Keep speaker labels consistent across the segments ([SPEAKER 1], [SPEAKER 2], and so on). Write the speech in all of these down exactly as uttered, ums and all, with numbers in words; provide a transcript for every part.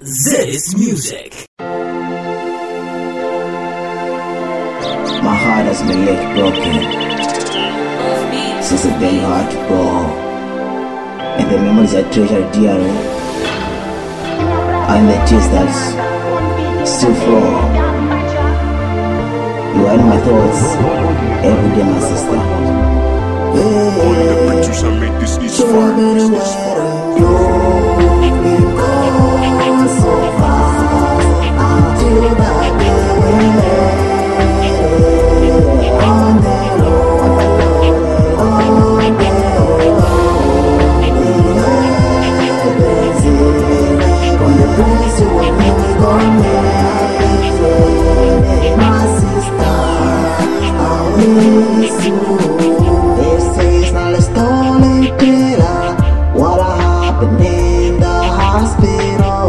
[SPEAKER 1] This music.
[SPEAKER 2] My heart has been left broken since it's been hard to go, and the memories I treasure dearly and the tears that still flow. You are in my thoughts every day, my sister.
[SPEAKER 3] All the producer made this is far. This is far.
[SPEAKER 2] So fast until that day when on the road, on the road, from the place you were never gonna make, my sister, I miss you. They say it's not a storyteller, what happened in the hospital.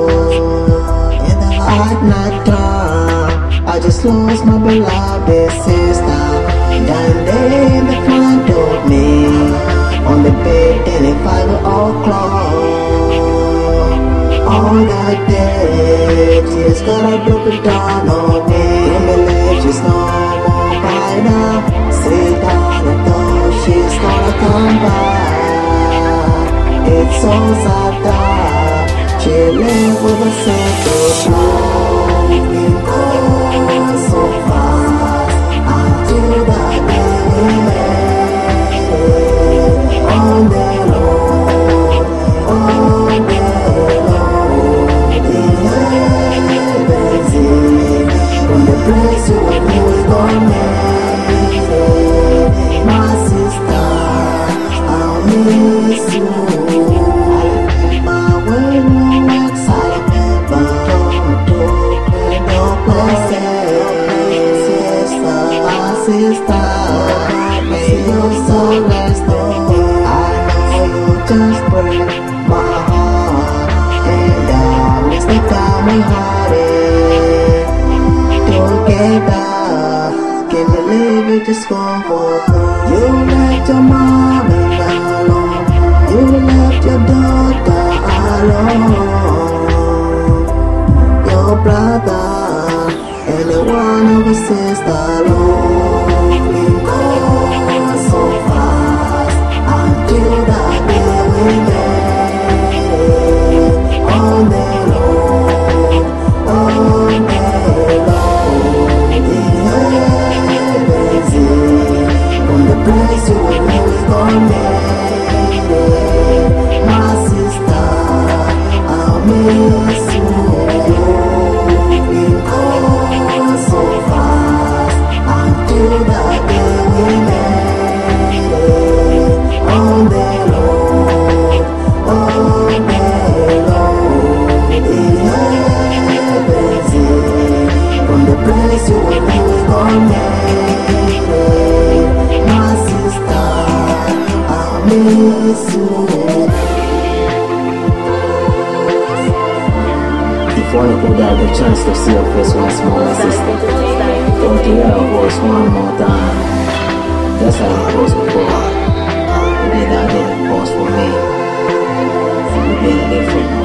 [SPEAKER 2] At night time, I just lost my beloved sister. Dying there in the front of me, on the bed and at five o'clock. All that day, tears gotta drop it down on me. Can't believe she's no more by now. Sit down and thought she's gonna come back. It's so sad that she lived with a simple smile. So fast until that day we met. On the road, on the road, in heaven's inn, from the place you were never gonna make, my sister, I'll miss you. I when you exile, but sister, may your soul rest. I know you just break my heart, and I miss the time we had it together. Can't believe it just gone for good. You left your mom and alone. You left your daughter alone. Your brother and the one of a sister alone. Place you were never gonna make, my sister, I'll miss you. You've been gone so fast until that day we met. On the road, on the road, in heaven's inn, from the place you were never gonna make. Miss you. If only could have the chance to see your face once more, my sister. Don't you hear your voice one more time? Just like it was before. You did that, didn't pause for me. You did it different.